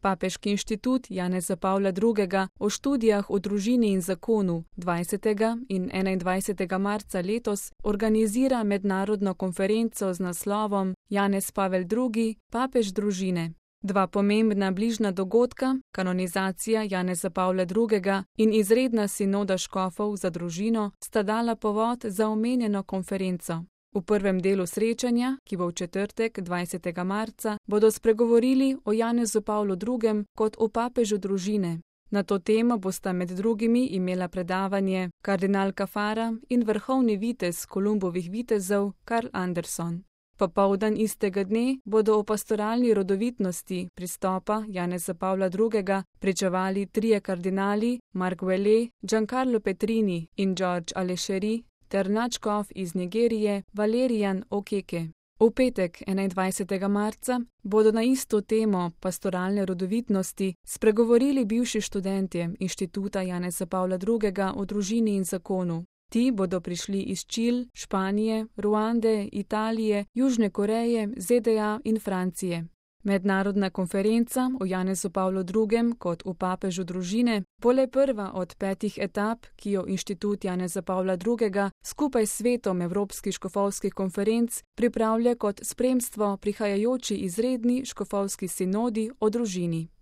Papeški inštitut Janeza Pavla II. O študijah o družini in zakonu 20. in 21. marca letos organizira mednarodno konferenco z naslovom Janez Pavel II. Papež družine. Dva pomembna bližnja dogodka, kanonizacija Janeza Pavla II. In izredna sinoda škofov za družino, sta dala povod za omenjeno konferenco. V prvem delu srečanja, ki bo v četrtek 20. marca, bodo spregovorili o Janezu Pavlu II. Kot o papežu družine. Na to temo bosta med drugimi imela predavanje kardinal Caffarra in vrhovni vitez Kolumbovih vitezov Karl Anderson. Popoldan istega dne bodo o pastoralni rodovitnosti pristopa Janeza Pavla II. Pričevali trije kardinali, Mark Vallée, Giancarlo Petrini in George Alešeri, ter nadškof iz Nigerije Valerijan Okeke. V petek 21. marca bodo na isto temo pastoralne rodovitnosti spregovorili bivši študentje Inštituta Janeza Pavla II. O družini in zakonu. Ti bodo prišli iz Čil, Španije, Ruande, Italije, Južne Koreje, ZDA in Francije. Mednarodna konferenca o Janezu Pavlu II. Kot o papežu družine bo le prva od 5 etap, ki jo Inštitut Janeza Pavla II. Skupaj s svetom Evropskih škofovskih konferenc pripravlja kot spremstvo prihajajoči izredni škofovski sinodi o družini.